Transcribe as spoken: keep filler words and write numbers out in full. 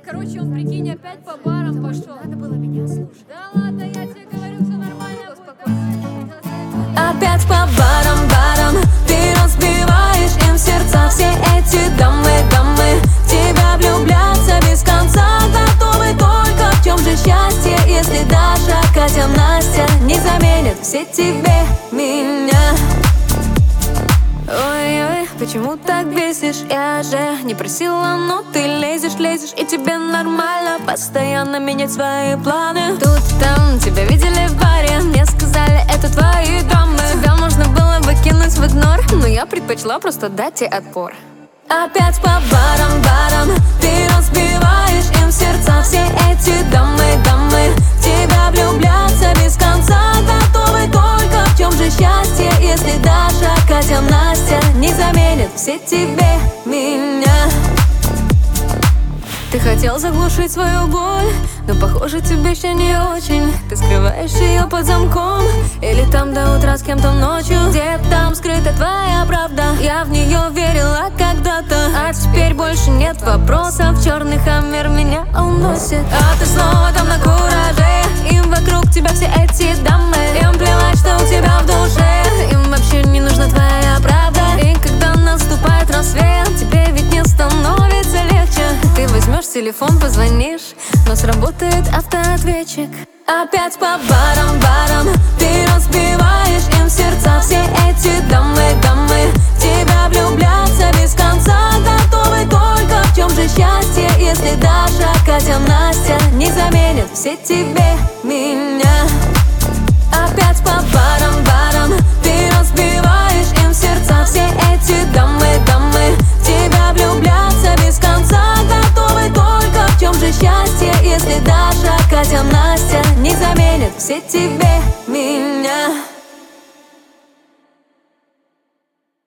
Короче, он, прикинь, опять по барам пошел. Надо было меня слушать. Да ладно, я тебе говорю, все нормально, успокойся. Опять по барам, барам ты разбиваешь им сердца. Все эти дамы, дамы в тебя влюбляться без конца. Готовы только в чем же счастье, если Даша, Катя, Настя не заменят все тебе меня. Ой-ой, почему так бесишь? Я же не просила, но ты лезешь, лезешь, и тебе нормально постоянно менять свои планы. Тут там тебя видели в баре, мне сказали, это твои дамы. Тебя можно было бы кинуть в игнор, но я предпочла просто дать тебе отпор. Опять по барам, барам ты разбиваешь им сердца. Все эти дамы, дамы в тебя влюбляться без конца. Готовы только в чем же счастье, если Даша, Катя, Настя не заменят все тебе меня. Ты хотел заглушить свою боль, но похоже тебе еще не очень. Ты скрываешь ее под замком, или там до утра с кем-то ночью. Где там скрыта твоя правда? Я в нее верила когда-то, а теперь больше нет вопросов. Черный хаммер меня уносит, а ты снова там на кураже. Им вокруг тебя все эти дамы, им плевать, что у тебя в душе. Им вообще не нужна твоя правда. И когда наступает рассвет, тебе ведь не становится легче. Ты возьмешь телефон, позвонишь, но сработает автоответчик. Опять по барам, барам ты разбиваешь им сердца. Все эти дамы, дамы в тебя влюбляться без конца. Готовы только в чем же счастье, если Даша, Катя, Настя не заменят все тебе меня. Опять по барам, барам ты разбиваешь им сердца. Все эти дамы, дамы в тебя влюбляться без конца. Готовы только в чем же счастье, если Даша, Катя, Настя не заменят все тебе меня.